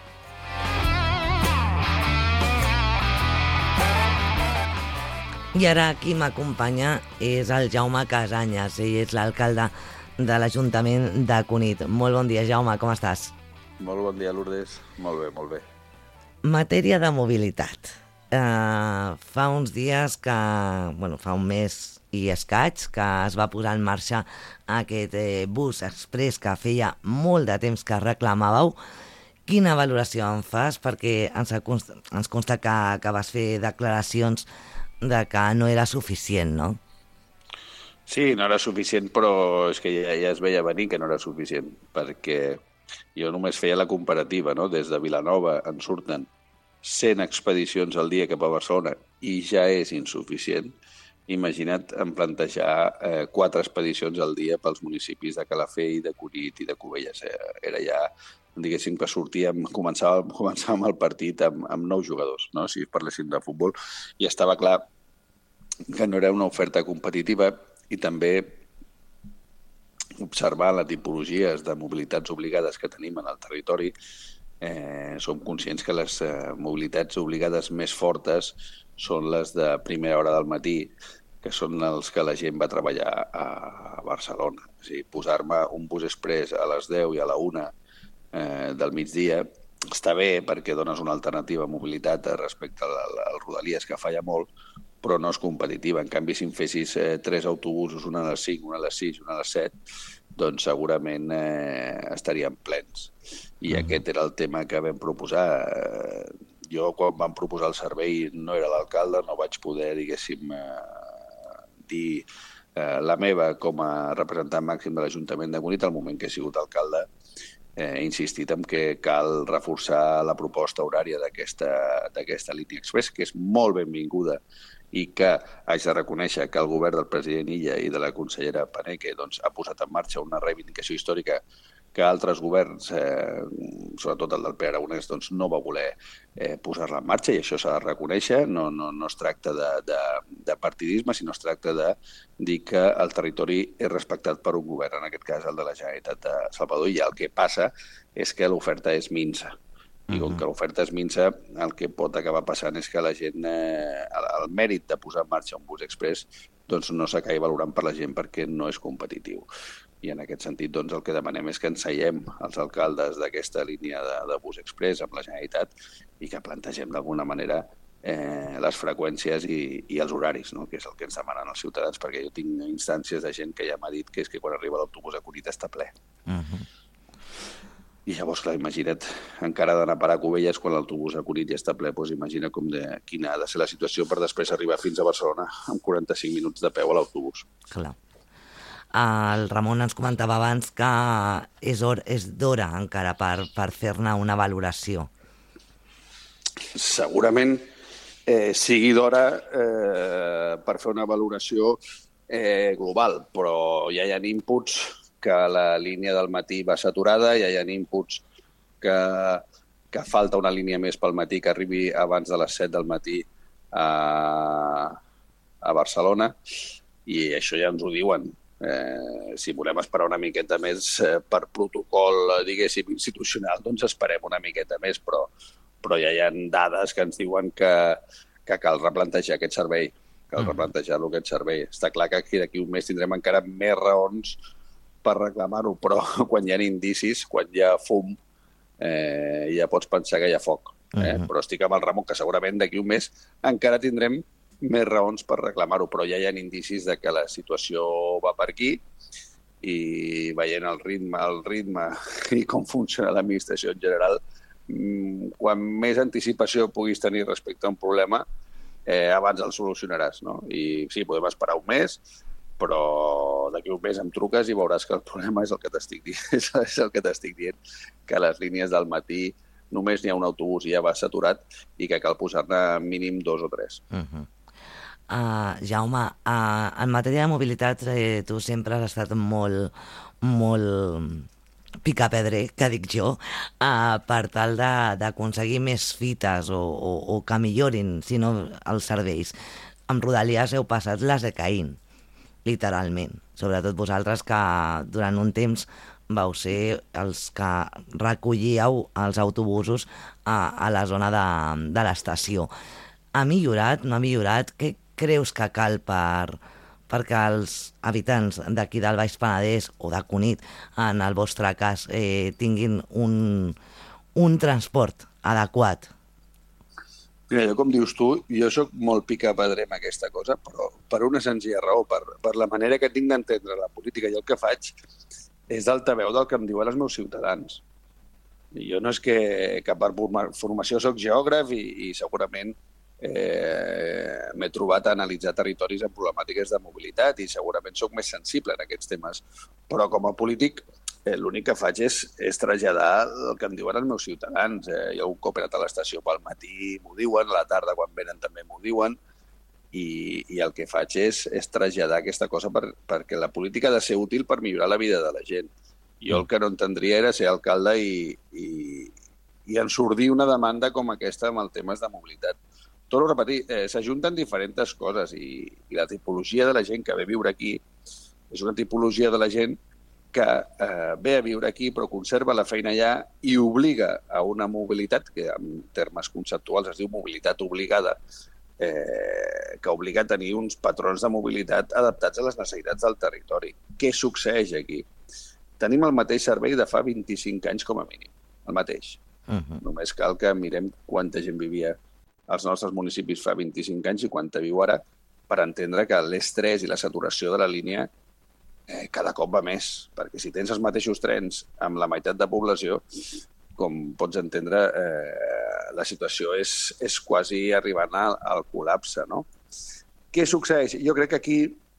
I ara qui m'acompanya és el Jaume Casanyes. Ell és l'alcalde de l'Ajuntament de Cunit. Molt bon dia, Jaume, com estàs? Molt bon dia, Lourdes. Molt bé, molt bé. Matèria de mobilitat. Uh, fa uns dies que, bueno, fa un mes i escaig, que es va posar en marxa aquest eh, bus express que feia molt de temps que reclamàveu. Quina valoració en fas? Perquè ens, consta, ens consta que, que vas fer declaracions de que no era suficient, no? Sí, no era suficient, però és que ja, ja es veia venir que no era suficient, perquè jo només feia la comparativa, no? Des de Vilanova en surten cent expedicions al dia cap a Barcelona i ja és insuficient. Imagina't en plantejar eh, quatre expedicions al dia pels municipis de Calafell, de Cunit i de Cubelles. Eh, era ja, diguéssim, que sortíem, començàvem, començàvem el partit amb, amb nou jugadors, no? Si parléssim de futbol, i estava clar que no era una oferta competitiva, i també observant les tipologies de mobilitats obligades que tenim en el territori, eh, som conscients que les eh, mobilitats obligades més fortes són les de primera hora del matí, que són els que la gent va treballar a Barcelona. És a dir, posar-me un bus express a les deu i a la una eh, del migdia està bé perquè dones una alternativa a mobilitat respecte al, al Rodalies, que falla molt, però no és competitiva. En canvi, si em fessis eh, tres autobusos, una a les cinc, una a les sis, una a les set, doncs segurament eh, estaríem plens. I mm. aquest era el tema que vam proposar. Eh, jo, quan vam proposar el servei, no era l'alcalde, no vaig poder, diguéssim, eh, dir eh, la meva com a representant màxim de l'Ajuntament de Cunit. Al moment que he sigut alcalde, eh, he insistit en que cal reforçar la proposta horària d'aquesta línia express, que és molt benvinguda, i que haig de reconèixer que el govern del president Illa i de la consellera Paneque doncs, ha posat en marxa una reivindicació històrica que altres governs, eh, sobretot el del Pere Aragonès, doncs, no va voler eh, posar-la en marxa, i això s'ha de reconèixer. No, no, no es tracta de, de, de partidisme, sinó es tracta de dir que el territori és respectat per un govern, en aquest cas el de la Generalitat de Salvador, i el que passa és que l'oferta és minsa. I com que l'oferta és minsa, el que pot acabar passant és que la gent, eh, el, el mèrit de posar en marxa un bus express doncs no s'acabi valorant per la gent perquè no és competitiu. I en aquest sentit doncs, el que demanem és que enseiem els alcaldes d'aquesta línia de, de bus express amb la Generalitat i que plantegem d'alguna manera eh, les freqüències i, i els horaris, no? Que és el que ens demanen els ciutadans, perquè jo tinc instàncies de gent que ja m'ha dit que és que quan arriba l'autobús a Cunit està ple. Uh-huh. I llavors, clar, imagina't, encara ha d'anar a parar a Cubelles quan l'autobús a Cunit ja està ple, doncs imagina com de, quina ha de ser la situació per després arribar fins a Barcelona amb quaranta-cinc minuts de peu a l'autobús. Clar. El Ramon ens comentava abans que és, or, és d'hora encara per, per fer-ne una valoració. Segurament eh, sigui d'hora eh, per fer una valoració eh, global, però ja hi ha inputs que la línia del matí va saturada, ja hi ha inputs que, que falta una línia més pel matí que arribi abans de les set del matí a, a Barcelona, i això ja ens ho diuen. Eh, si volem esperar una miqueta més eh, per protocol, diguéssim, institucional, doncs esperem una miqueta més, però, però ja hi ha dades que ens diuen que, que cal replantejar aquest servei, cal replantejar-lo aquest servei. Està clar que aquí d'aquí un mes tindrem encara més raons per reclamar-ho, però quan hi ha indicis, quan hi ha fum, eh, ja pots pensar que hi ha foc. Eh? Uh-huh. Però estic amb el Ramon, que segurament d'aquí un mes encara tindrem més raons per reclamar-ho, però ja hi ha indicis de que la situació va per aquí i veient el ritme, el ritme i com funciona l'administració en general, quan més anticipació puguis tenir respecte a un problema, eh, abans el solucionaràs, no? I sí, podem esperar un mes, però d'aquí un mes em truques i veuràs que el problema és el que t'estic dient, és el que t'estic dient, que a les línies del matí només n'hi ha un autobús i ja va saturat i que cal posar-ne mínim dos o tres. Uh-huh. Uh, Jaume, uh, en matèria de mobilitat eh, tu sempre has estat molt, molt picapedrer, que dic jo, uh, per tal d'aconseguir més fites o, o, o que millorin, si no, els serveis. Amb Rodalies heu passat les de Caín, literalment. Sobretot vosaltres que durant un temps vau ser els que recollíeu els autobusos a, a la zona de, de l'estació. Ha millorat, no ha millorat? Què creus que cal per, perquè els habitants d'aquí del Baix Penedès o de Cunit, en el vostre cas, eh, tinguin un, un transport adequat? Mira, jo, com dius tu, jo sóc molt picapedrer amb aquesta cosa, però per una senzilla raó, per, per la manera que tinc d'entendre la política i el que faig, és d'altaveu del que em diuen els meus ciutadans. I jo no és que, que per formació soc geògraf i, i segurament eh, m'he trobat a analitzar territoris amb problemàtiques de mobilitat i segurament soc més sensible en aquests temes. Però com a polític eh, l'únic que faig és, és traslladar el que em diuen els meus ciutadans. Eh, jo un cop he anat a l'estació pel matí m'ho diuen, a la tarda quan venen també m'ho diuen, I, i el que faig és, és traslladar aquesta cosa per, perquè la política ha de ser útil per millorar la vida de la gent. Jo el que no entendria era ser alcalde i, i, i ensordir una demanda com aquesta amb els temes de mobilitat. Torno a repetir, eh, s'ajunten diferents coses i, i la tipologia de la gent que ve a viure aquí és una tipologia de la gent que eh, ve a viure aquí però conserva la feina allà i obliga a una mobilitat, que en termes conceptuals es diu mobilitat obligada, Eh, que obliga a tenir uns patrons de mobilitat adaptats a les necessitats del territori. Què succeeix aquí? Tenim el mateix servei de fa vint-i-cinc anys com a mínim, el mateix. Uh-huh. Només cal que mirem quanta gent vivia als nostres municipis fa vint-i-cinc anys i quanta viu ara per entendre que l'estrès i la saturació de la línia eh, cada cop va més, perquè si tens els mateixos trens amb la meitat de població, com pots entendre, eh, la situació és, és quasi arribant al, al col·lapse, no? Què succeeix? Jo crec que aquí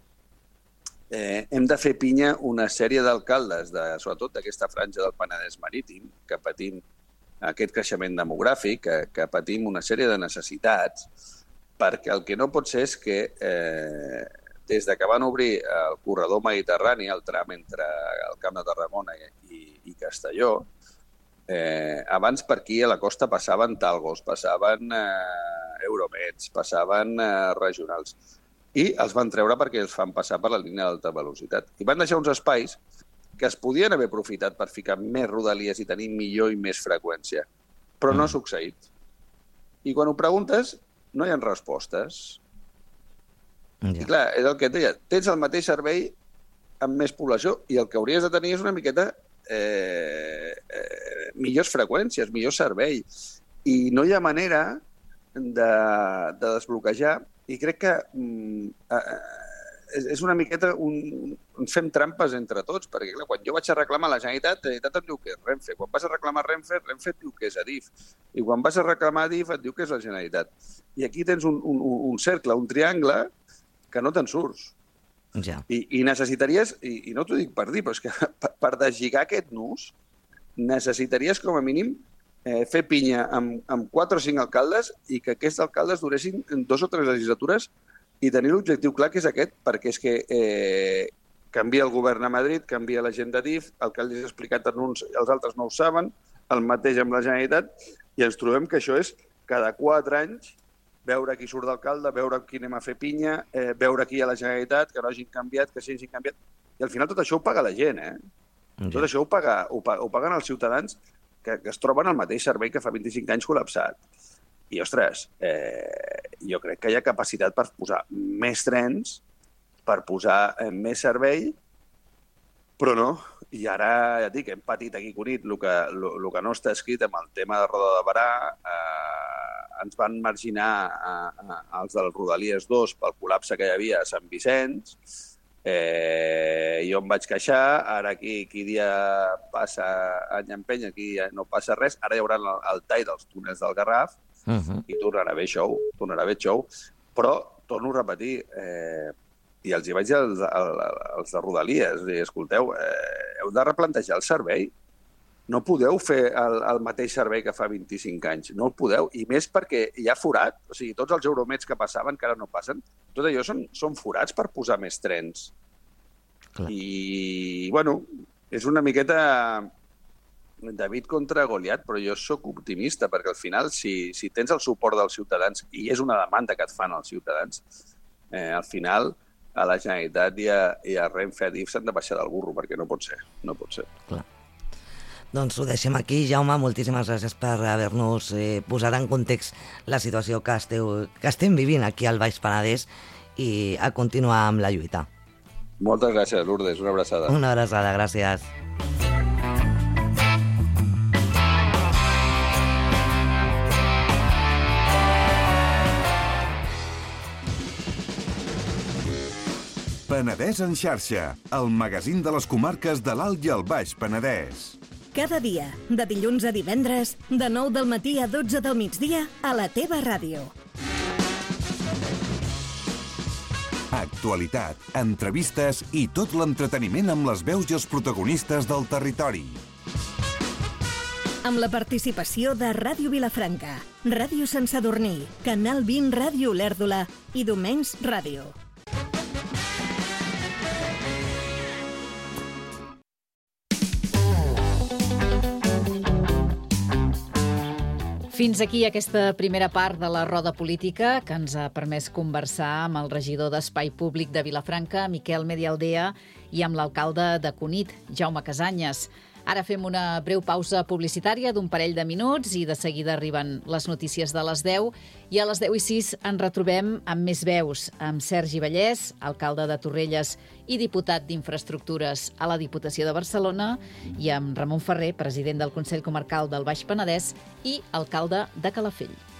eh, hem de fer pinya una sèrie d'alcaldes, de, sobretot d'aquesta franja del Penedès marítim, que patim aquest creixement demogràfic, que, que patim una sèrie de necessitats, perquè el que no pot ser és que eh, des de que van obrir el corredor mediterrani, el tram entre el Camp de Tarragona i, i Castelló, Eh, abans per aquí a la costa passaven talgos, passaven eh, euromets, passaven eh, regionals i els van treure perquè els fan passar per la línia d'alta velocitat. I van deixar uns espais que es podien haver aprofitat per ficar més rodalies i tenir millor i més freqüència, però no ha succeït. I quan ho preguntes no hi ha respostes. Ja. I clar, és el que et deia, tens el mateix servei amb més població i el que hauries de tenir és una miqueta Eh, eh, millors freqüències, millor servei. I no hi ha manera de, de desbloquejar i crec que mm, eh, és una miqueta un, un fem trampes entre tots, perquè clar, quan jo vaig a reclamar la Generalitat, la Generalitat et diu que és Renfe. Quan vas a reclamar Renfe, Renfe et diu que és Adif. I quan vas a reclamar Adif et diu que és la Generalitat. I aquí tens un, un, un cercle, un triangle, que no te'n surts. Ja. I, i necessitaries, i, i no t'ho dic per dir, però és que per, per deslligar aquest nus necessitaries com a mínim eh, fer pinya amb, amb quatre o cinc alcaldes i que aquests alcaldes duressin dos o tres legislatures i tenir l'objectiu clar que és aquest, perquè és que eh, canvia el govern a Madrid, canvia la gent de D I F, el que els he explicat en uns, els altres no ho saben, el mateix amb la Generalitat, i ens trobem que això és cada quatre anys veure qui surt d'alcalde, veure qui anem a fer pinya, eh, veure qui hi ha la Generalitat, que no hagin canviat, que s'hagin canviat. I al final tot això ho paga la gent, eh? Ja. Tot això ho, paga, ho, ho paguen els ciutadans que, que es troben al mateix servei que fa vint-i-cinc anys col·lapsat. I, ostres, eh, jo crec que hi ha capacitat per posar més trens, per posar eh, més servei, però no. I ara, ja et dic, hem patit aquí a Cunit el que, lo, lo que no està escrit amb el tema de Roda de Barà. Eh, ens van marginar eh, els del Rodalies dos pel col·lapse que hi havia a Sant Vicenç. Eh, jo em vaig queixar, ara aquí, aquí dia passa any empeny, aquí no passa res, ara hi haurà el, el tall dels túnels del Garraf uh -huh. i tornarà a haver show, tornarà a haver show, però, torno a repetir, eh, i els hi vaig dir als, als de Rodalies, dir, escolteu, eh, heu de replantejar el servei, no podeu fer el, el mateix servei que fa vint-i-cinc anys, no el podeu, i més perquè hi ha forat, o sigui, tots els euromets que passaven, que ara no passen, tot allò són, són forats per posar més trens. Clar. I, bueno, és una miqueta David contra Goliat, però jo sóc optimista, perquè al final, si, si tens el suport dels ciutadans, i és una demanda que et fan els ciutadans, eh, al final, a la Generalitat i a, i a Renfe, a D I F s'han de baixar del burro, perquè no pot ser, no pot ser. Clar. Doncs ho deixem aquí. Jaume, moltíssimes gràcies per haver-nos eh, posat en context la situació que, esteu, que estem vivint aquí al Baix Penedès i a continuar amb la lluita. Moltes gràcies, Lourdes. Una abraçada. Una abraçada, gràcies. Penedès en xarxa, el magazín de les comarques de l'Alt i el Baix Penedès. Cada dia, de dilluns a divendres, de nou del matí a dotze del migdia, a la teva ràdio. Actualitat, entrevistes i tot l'entreteniment amb les veus i els protagonistes del territori. Amb la participació de Ràdio Vilafranca, Ràdio Sant Sadurní, Canal vint Ràdio Olèrdola i Domenys Ràdio. Fins aquí aquesta primera part de la roda política que ens ha permès conversar amb el regidor d'Espai Públic de Vilafranca, Miquel Medialdea, i amb l'alcalde de Cunit, Jaume Casañas. Ara fem una breu pausa publicitària d'un parell de minuts i de seguida arriben les notícies de les deu. I a les deu i sis ens retrobem amb més veus, amb Sergi Vallès, alcalde de Torrelles i diputat d'Infraestructures a la Diputació de Barcelona, i amb Ramon Ferrer, president del Consell Comarcal del Baix Penedès i alcalde de Calafell.